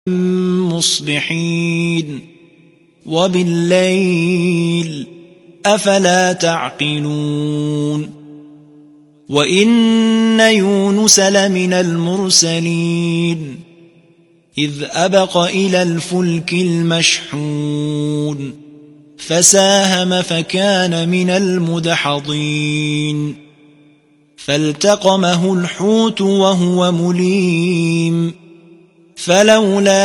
مصبحين وبالليل أفلا تعقلون وإن يونس لمن المرسلين إذ أبق إلى الفلك المشحون فساهم فكان من المدحضين فالتقمه الحوت وهو مليم فلولا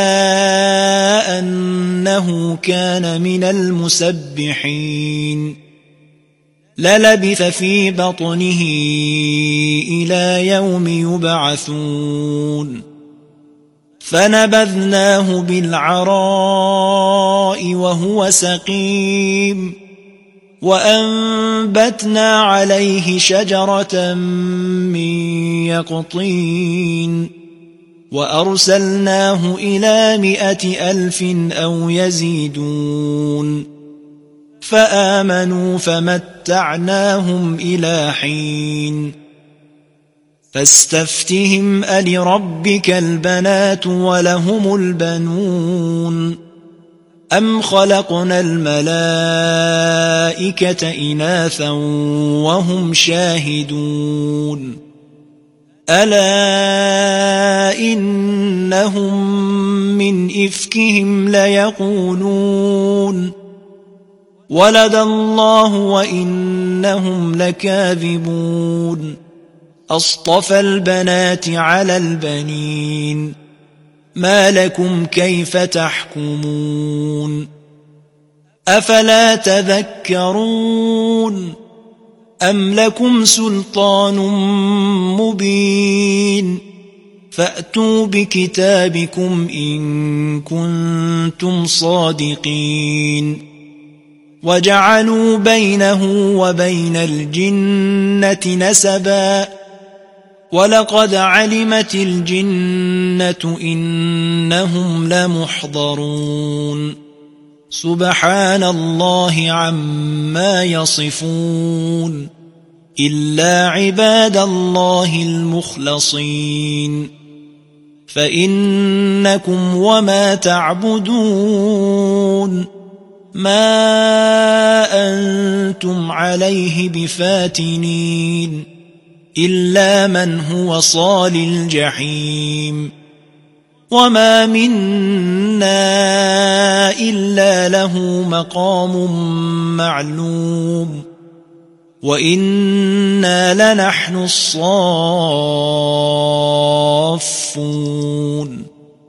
أنه كان من المسبحين للبث في بطنه إلى يوم يبعثون فنبذناه بالعراء وهو سقيم وأنبتنا عليه شجرة من يقطين وأرسلناه إلى 100,000 أو يزيدون فآمنوا فمتعناهم إلى حين فاستفتهم ألربك البنات ولهم البنون أم خلقنا الملائكة إناثا وهم شاهدون ألا إنهم من إفكهم ليقولون ولد الله وإنهم لكاذبون أصطفى البنات على البنين ما لكم كيف تحكمون أفلا تذكرون أم لكم سلطان مبين فأتوا بكتابكم إن كنتم صادقين وجعلوا بينه وبين الجنة نسبا ولقد علمت الجنة إنهم لمحضرون سبحان الله عما يصفون إلا عباد الله المخلصين فإنكم وما تعبدون ما أنتم عليه بفاتنين إلا من هو صال الجحيم وما منا إلا له مقام معلوم وإنا لنحن الصافون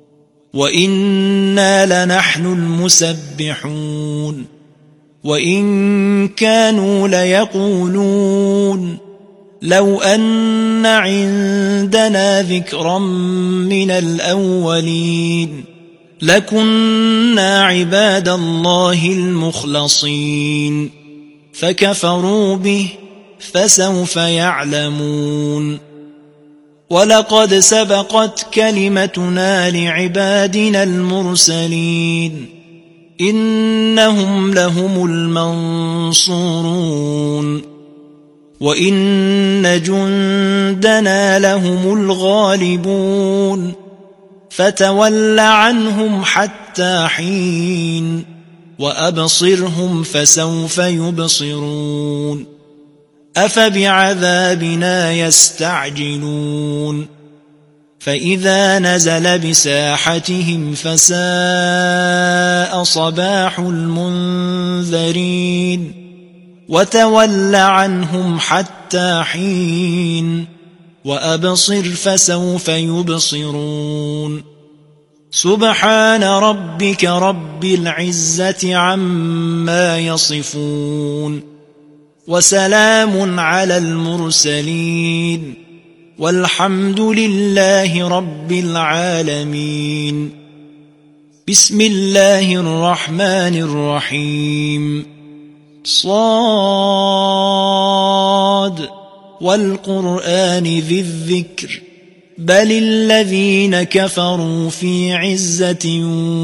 وإنا لنحن المسبحون وإن كانوا ليقولون لو أن عندنا ذكرا من الأولين لكنا عباد الله المخلصين فكفروا به فسوف يعلمون ولقد سبقت كلمتنا لعبادنا المرسلين إنهم لهم المنصورون وإن جندنا لهم الغالبون فتول عنهم حتى حين وأبصرهم فسوف يبصرون أفبعذابنا يستعجلون فإذا نزل بساحتهم فساء صباح المنذرين وتول عنهم حتى حين وأبصر فسوف يبصرون سبحان ربك رب العزة عما يصفون وسلام على المرسلين والحمد لله رب العالمين بسم الله الرحمن الرحيم صاد والقرآن ذي الذكر بل الذين كفروا في عزة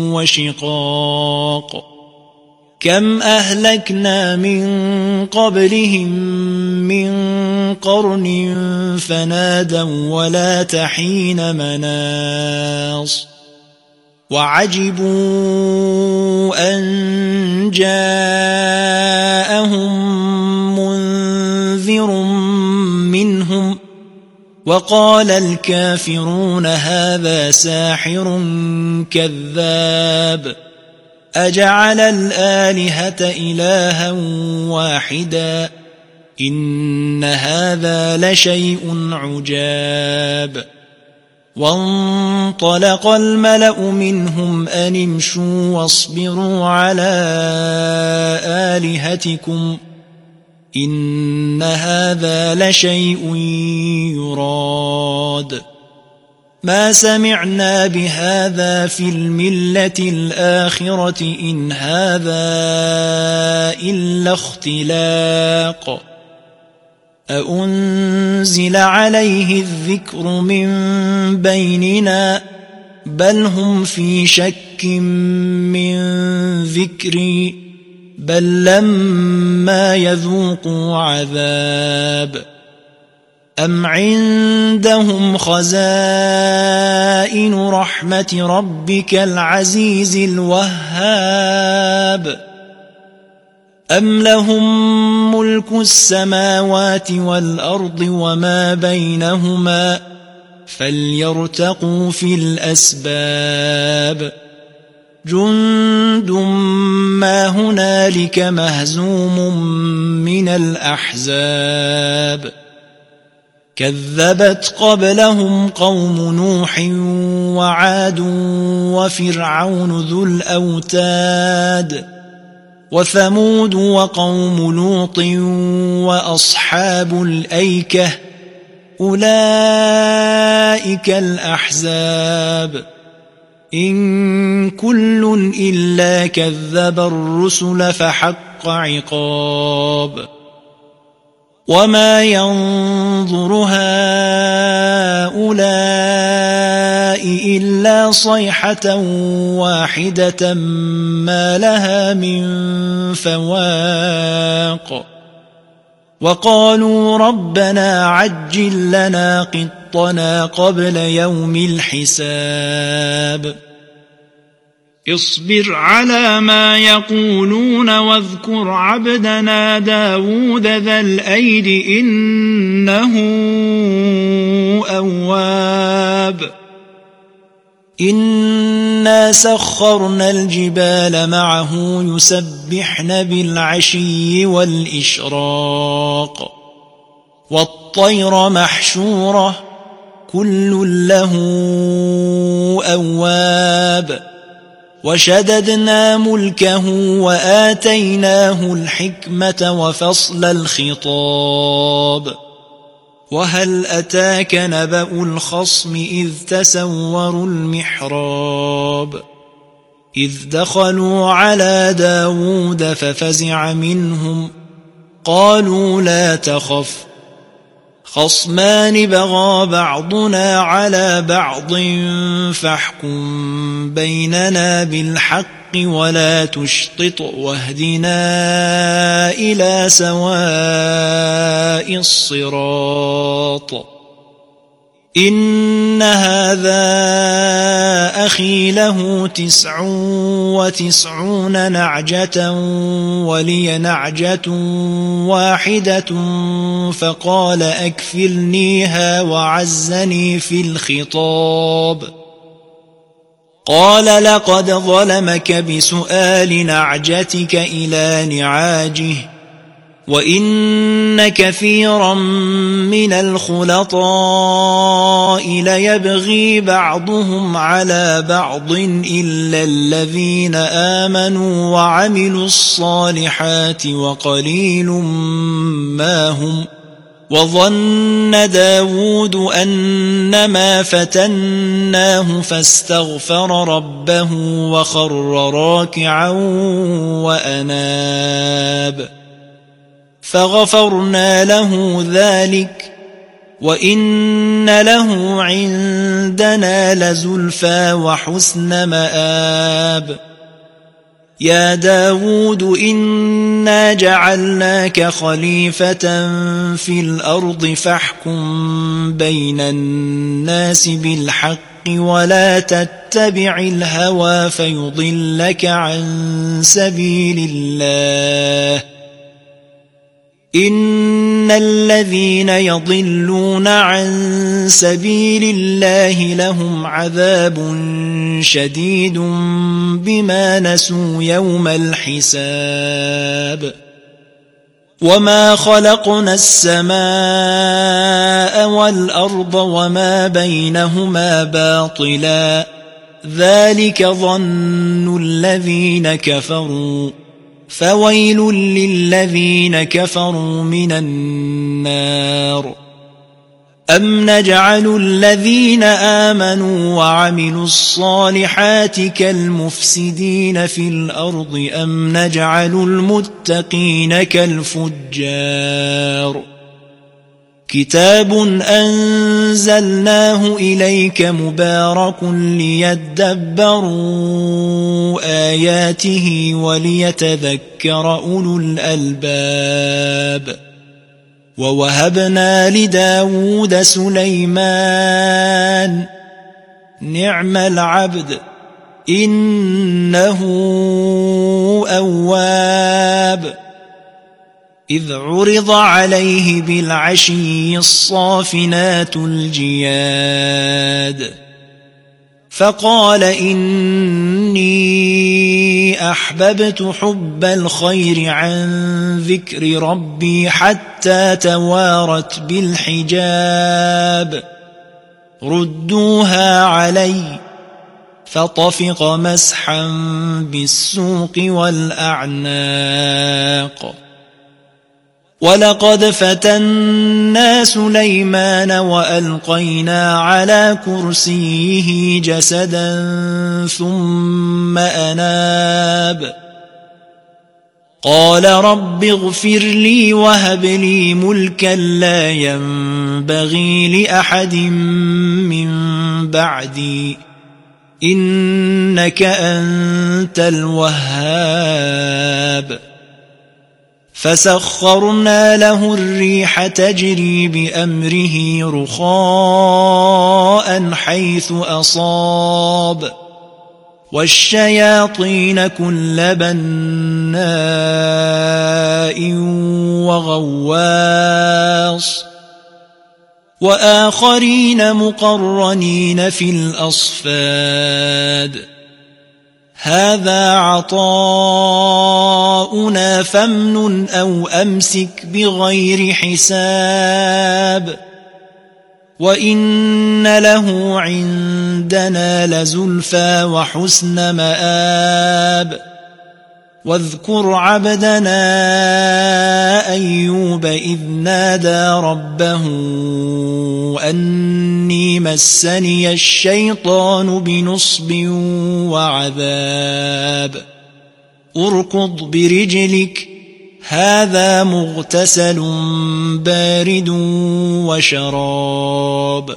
وشقاق كم أهلكنا من قبلهم من قرن فنادوا ولا تحين مناص وعجبوا أن جاءهم منذر منهم وقال الكافرون هذا ساحر كذاب أجعل الآلهة إلها واحدا إن هذا لشيء عجاب وانطلق الملأ منهم أن امشوا واصبروا على آلهتكم إن هذا لشيء يراد ما سمعنا بهذا في الملة الآخرة إن هذا إلا اختلاق أأنزل عليه الذكر من بيننا بل هم في شك من ذكري بل لما يذوقوا عذاب أم عندهم خزائن رحمة ربك العزيز الوهاب أم لهم ملك السماوات والأرض وما بينهما فليرتقوا في الأسباب جند ما هنالك مهزوم من الأحزاب كذبت قبلهم قوم نوح وعاد وفرعون ذو الأوتاد وثمود وقوم لوط وأصحاب الأيكة أولئك الأحزاب إن كل إلا كذب الرسل فحق عقاب وما ينظر هؤلاء إلا صيحة واحدة ما لها من فواق وقالوا ربنا عجل لنا قطنا قبل يوم الحساب اصبر على ما يقولون واذكر عبدنا داود ذا الأيد إنه أواب إنا سخرنا الجبال معه يسبحن بالعشي والإشراق والطير محشورة كل له أواب وشددنا ملكه وآتيناه الحكمة وفصل الخطاب وهل أتاك نبأ الخصم إذ تسوروا المحراب إذ دخلوا على داود ففزع منهم قالوا لا تخف خصمان بغى بعضنا على بعض فاحكم بيننا بالحق ولا تشطط واهدنا إلى سواء الصراط إن هذا أخي له 99 نعجة ولي نعجة واحدة فقال أكفلنيها وعزني في الخطاب قال لقد ظلمك بسؤال نعجتك إلى نعاجه وإن كثيرا من الخلطاء ليبغي بعضهم على بعض إلا الذين آمنوا وعملوا الصالحات وقليل ما هم وظن داود أنما فتناه فاستغفر ربه وخر راكعا وأناب فغفرنا له ذلك وإن له عندنا لزلفى وحسن مآب يا داود إنا جعلناك خليفة في الأرض فاحكم بين الناس بالحق ولا تتبع الهوى فيضلك عن سبيل الله إن الذين يضلون عن سبيل الله لهم عذاب شديد بما نسوا يوم الحساب وما خلقنا السماء والأرض وما بينهما باطلا ذلك ظن الذين كفروا فويل للذين كفروا من النار أم نجعل الذين آمنوا وعملوا الصالحات كالمفسدين في الأرض أم نجعل المتقين كالفجار كتاب أنزلناه إليك مبارك ليدبروا آياته وليتذكر أولو الألباب ووهبنا لداود سليمان نعم العبد إنه أواب إذ عرض عليه بالعشي الصافنات الجياد فقال إني أحببت حب الخير عن ذكر ربي حتى توارت بالحجاب ردوها علي فطفق مسحا بالسوق والأعناق ولقد فتنا سليمان وألقينا على كرسيه جسدا ثم أناب قال رب اغفر لي وهب لي ملكا لا ينبغي لأحد من بعدي إنك أنت الوهاب فسخرنا له الريح تجري بأمره رخاء حيث أصاب والشياطين كل بناء وغواص وآخرين مقرنين في الأصفاد هذا عطاؤنا فامنن أو أمسك بغير حساب وإن له عندنا لزلفى وحسن مآب واذكر عبدنا أيوب إذ نادى ربه أني مسني الشيطان بنصب وعذاب اركض برجلك هذا مغتسل بارد وشراب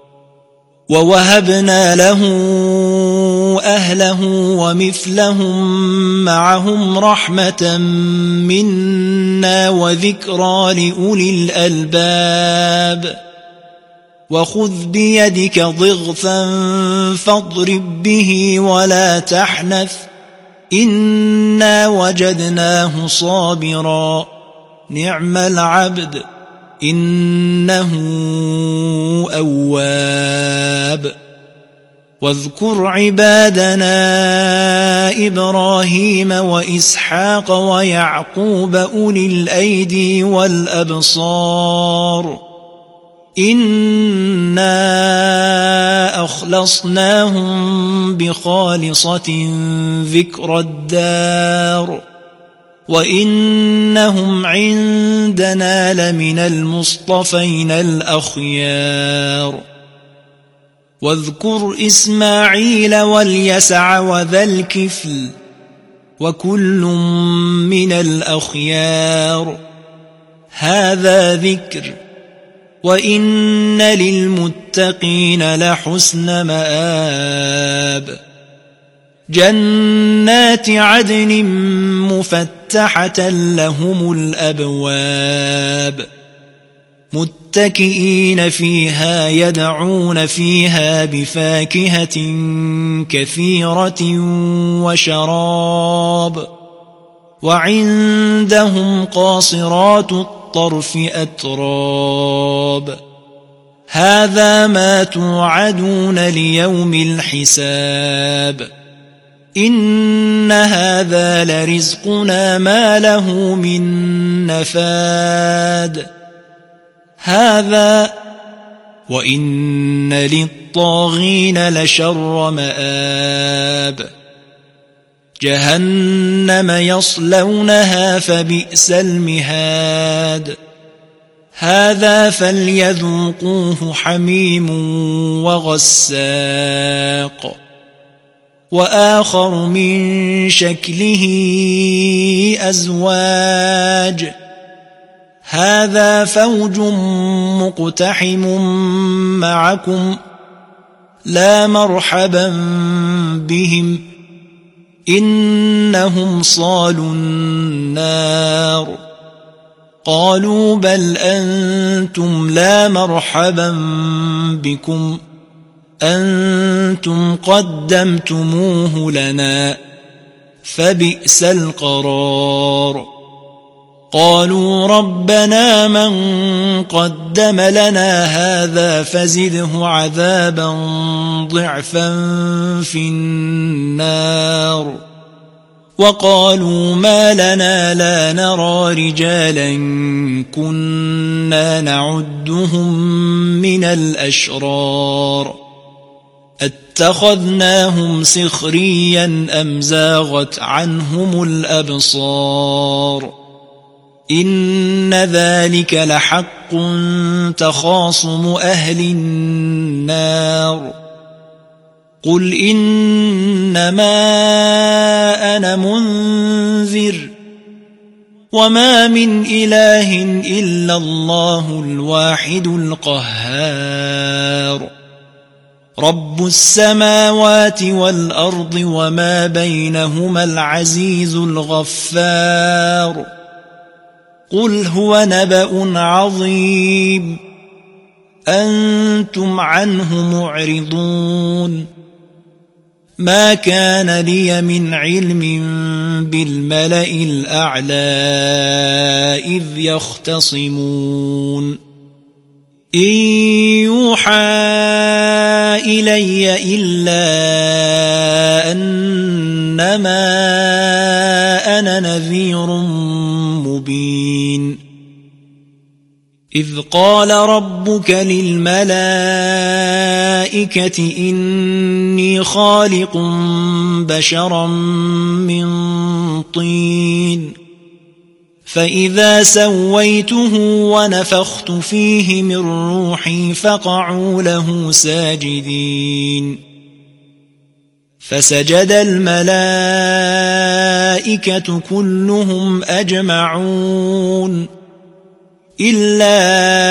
ووهبنا له أهله ومثلهم معهم رحمة منا وذكرى لأولي الألباب وخذ بيدك ضغثا فاضرب به ولا تحنث إنا وجدناه صابرا نعم العبد إنه أواب واذكر عبادنا إبراهيم وإسحاق ويعقوب أولي الأيدي والأبصار إنا أخلصناهم بخالصة ذكر الدار وإنهم عندنا لمن المصطفين الأخيار واذكر إسماعيل واليسع وذا الكفل وكل من الأخيار هذا ذكر وإن للمتقين لحسن مآب جنات عدن مفتحة لهم الأبواب متكئين فيها يدعون فيها بفاكهة كثيرة وشراب وعندهم قاصرات الطرف أتراب هذا ما توعدون ليوم الحساب إن هذا لرزقنا ما له من نفاد هذا وإن للطاغين لشر مآب جهنم يصلونها فبئس المهاد هذا فليذوقوه حميم وغساق وآخر من شكله أزواج هذا فوج مقتحم معكم لا مرحبا بهم إنهم صالوا النار قالوا بل أنتم لا مرحبا بكم أنتم قدمتموه لنا فبئس القرار قالوا ربنا من قدم لنا هذا فزده عذابا ضعفا في النار وقالوا ما لنا لا نرى رجالا كنا نعدهم من الأشرار اتخذناهم سخريا أم زاغت عنهم الأبصار إن ذلك لحق تخاصم أهل النار قل إنما أنا منذر وما من إله إلا الله الواحد القهار رب السماوات والأرض وما بينهما العزيز الغفار قل هو نبأ عظيم أنتم عنه معرضون ما كان لي من علم بالملأ الأعلى إذ يختصمون إن يوحى إلي إلا أنما أنا نذير مبين إذ قال ربك للملائكة إني خالق بشرا من طين فإذا سويته ونفخت فيه من روحي فقعوا له ساجدين فسجد الملائكة كلهم أجمعون إلا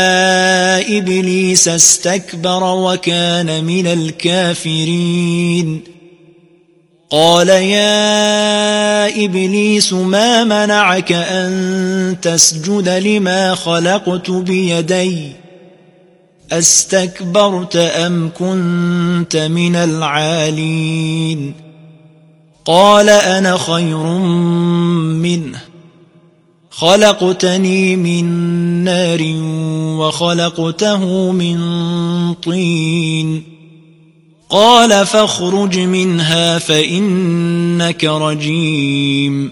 إبليس استكبر وكان من الكافرين قال يا إبليس ما منعك أن تسجد لما خلقت بيدي أستكبرت أم كنت من العالين قال أنا خير منه خلقتني من نار وخلقته من طين قال فاخرج منها فإنك رجيم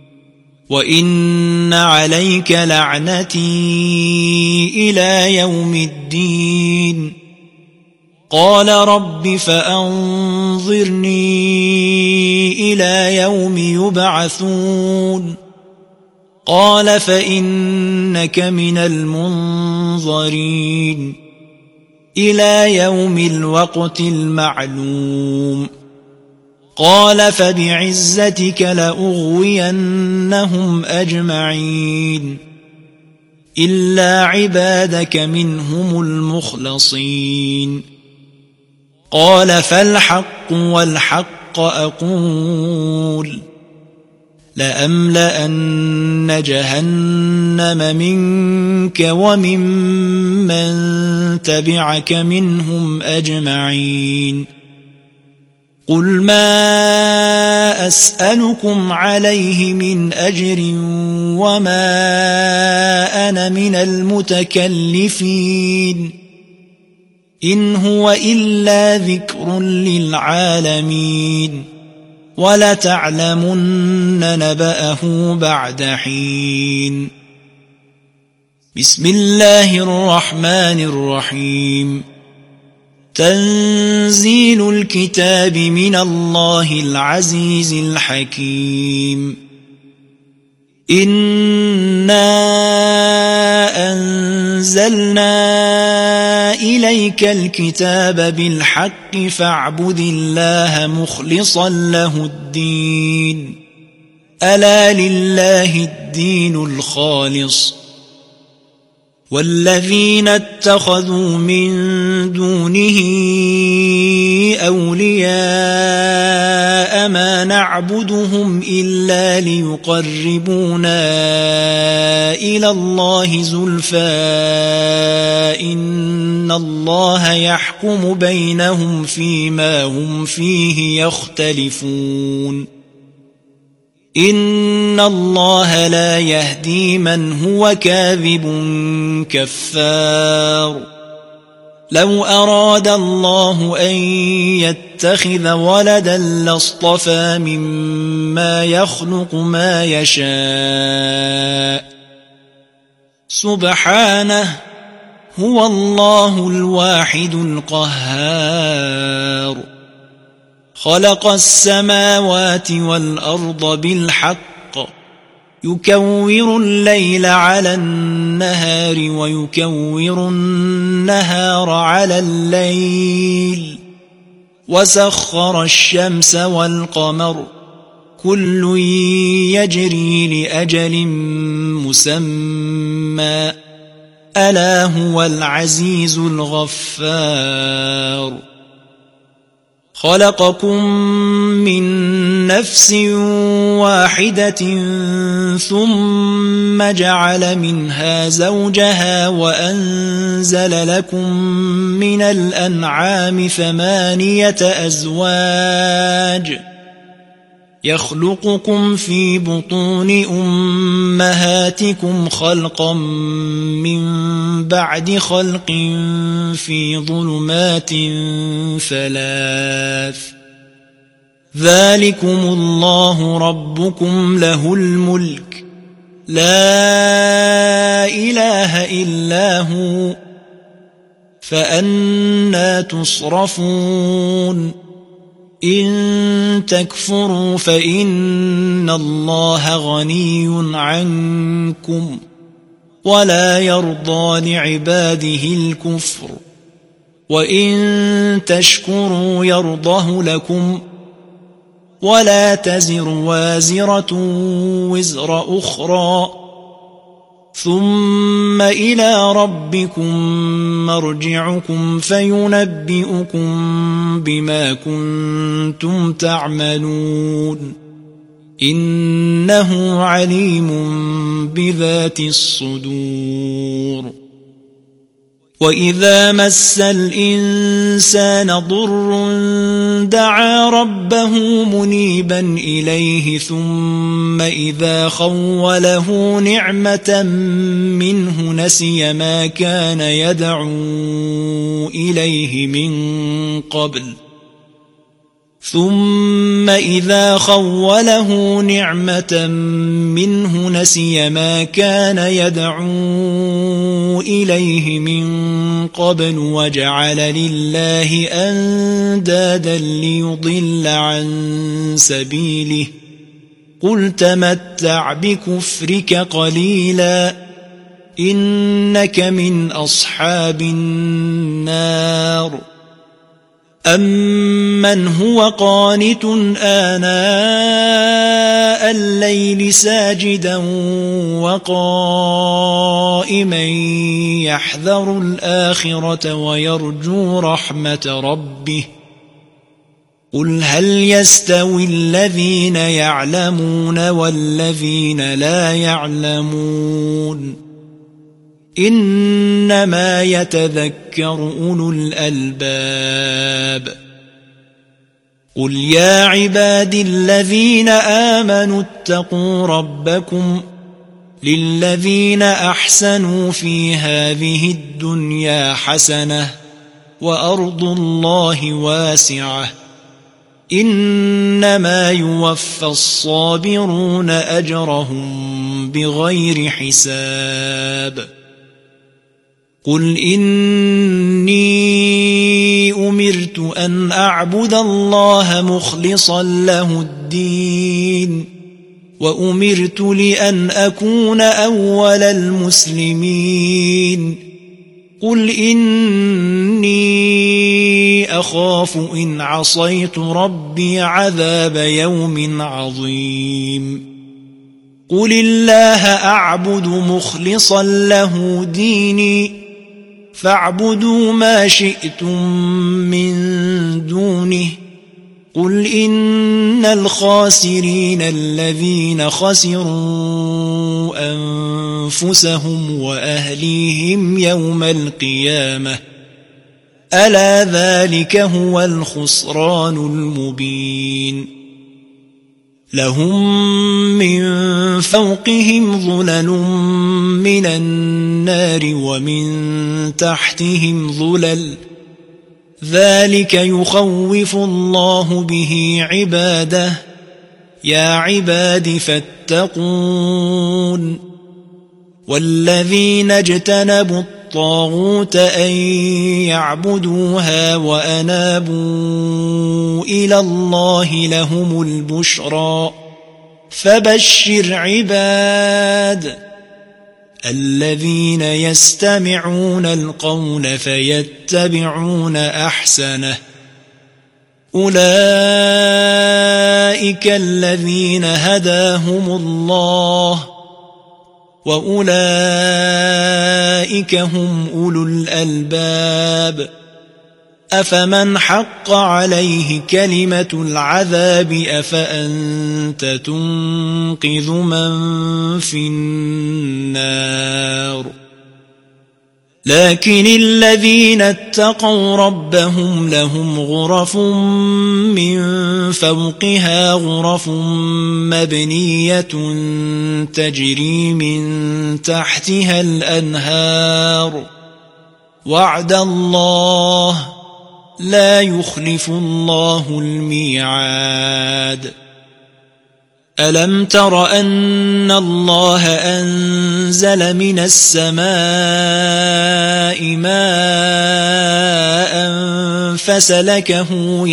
وإن عليك لعنتي إلى يوم الدين قال رب فأنظرني إلى يوم يبعثون قال فإنك من المنظرين إلى يوم الوقت المعلوم قال فبعزتك لأغوينهم أجمعين إلا عبادك منهم المخلصين قال فالحق والحق أقول لأملأن جهنم منك وممن تبعك منهم أجمعين قل ما أسألكم عليه من أجر وما أنا من المتكلفين إن هو إلا ذكر للعالمين ولتعلمن نبأه بعد حين بسم الله الرحمن الرحيم تنزيل الكتاب من الله العزيز الحكيم إنا أنزلنا إليك الكتاب بالحق فاعبد الله مخلصا له الدين ألا لله الدين الخالص والذين اتخذوا من دونه أولياء ما نعبدهم إلا ليقربونا إلى الله زلفى إن الله يحكم بينهم فيما هم فيه يختلفون إن الله لا يهدي من هو كاذب كفار لو أراد الله أن يتخذ ولدا لاصطفى مما يخلق ما يشاء سبحانه هو الله الواحد القهار خلق السماوات والأرض بالحق يكور الليل على النهار ويكور النهار على الليل وسخر الشمس والقمر كل يجري لأجل مسمى ألا هو العزيز الغفار خلقكم من نفس واحدة ثم جعل منها زوجها وأنزل لكم من الأنعام 8 أزواج يخلقكم في بطون أمهاتكم خلقا من بعد خلق في ظلمات 3 ذلكم الله ربكم له الملك لا إله إلا هو فأنى تصرفون إن تكفروا فإن الله غني عنكم ولا يرضى لعباده الكفر وإن تشكروا يرضه لكم ولا تزر وازرة وزر أخرى ثم إلى ربكم مرجعكم فينبئكم بما كنتم تعملون إنه عليم بذات الصدور وإذا مس الإنسان ضر دعا ربه منيبا إليه ثم إذا خوله نعمة منه نسي ما كان يدعو إليه من قبل ثم إذا خوله نعمة منه نسي ما كان يدعو إليه من قبل وجعل لله أندادا ليضل عن سبيله قل تمتع بكفرك قليلا إنك من أصحاب النار أمن هو قانت آناء الليل ساجدا وقائما يحذر الآخرة ويرجو رحمة ربه قل هل يستوي الذين يعلمون والذين لا يعلمون إنما يتذكر أولو الألباب قل يا عبادي الذين آمنوا اتقوا ربكم للذين أحسنوا في هذه الدنيا حسنة وأرض الله واسعة إنما يوفى الصابرون أجرهم بغير حساب قل إني أمرت أن أعبد الله مخلصا له الدين وأمرت لأن أكون أول المسلمين قل إني أخاف إن عصيت ربي عذاب يوم عظيم قل الله أعبد مخلصا له ديني فاعبدوا ما شئتم من دونه قل إن الخاسرين الذين خسروا أنفسهم وأهليهم يوم القيامة ألا ذلك هو الخسران المبين لهم من فوقهم ظلل من النار ومن تحتهم ظلل ذلك يخوف الله به عباده يا عباد فاتقون والذين اجتنبوا الطاغوت أن يعبدوها وأنابوا إلى الله لهم البشرى فبشر عباد الذين يستمعون القول فيتبعون أحسنه أولئك الذين هداهم الله وأولئك هم أولو الألباب أفمن حق عليه كلمة العذاب أفأنت تنقذ من في النار لكن الذين اتقوا ربهم لهم غرف من فوقها غرف مبنية تجري من تحتها الأنهار وعد الله لا يخلف الله الميعاد ألم تر أن الله أنزل من السماء ماء فسلكه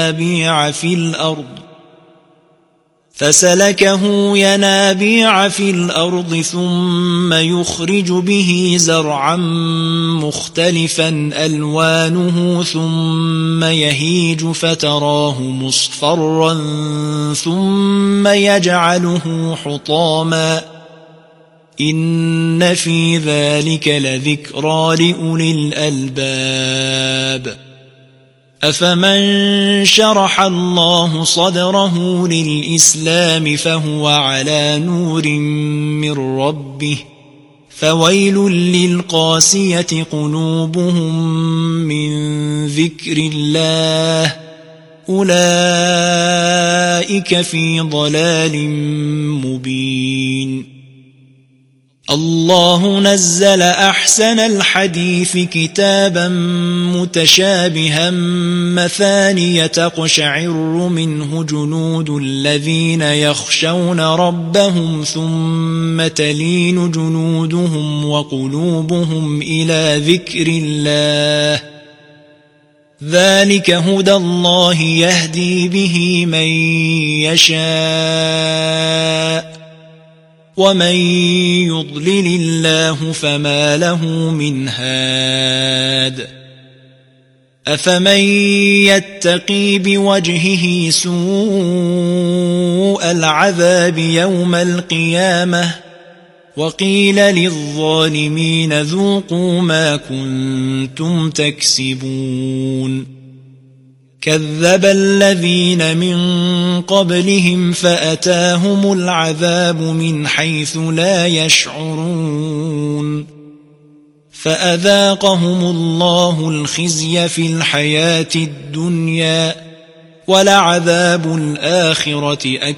ينابيع في الأرض ثم يخرج به زرعا مختلفا ألوانه ثم يهيج فتراه مصفرا ثم يجعله حطاما إن في ذلك لذكرى لأولي الألباب أفمن شرح الله صدره للإسلام فهو على نور من ربه فويل للقاسية قلوبهم من ذكر الله أولئك في ضلال مبين الله نزل أحسن الحديث كتابا متشابها مثانية تقشعر منه جلود الذين يخشون ربهم ثم تلين جلودهم وقلوبهم إلى ذكر الله ذلك هدى الله يهدي به من يشاء ومن يضلل الله فما له من هاد أفمن يتقي بوجهه سوء العذاب يوم القيامة وقيل للظالمين ذوقوا ما كنتم تكسبون كذب الذين من قبلهم فأتاهم العذاب من حيث لا يشعرون فأذاقهم الله الخزي في الحياة الدنيا ولعذاب الآخرة أكبر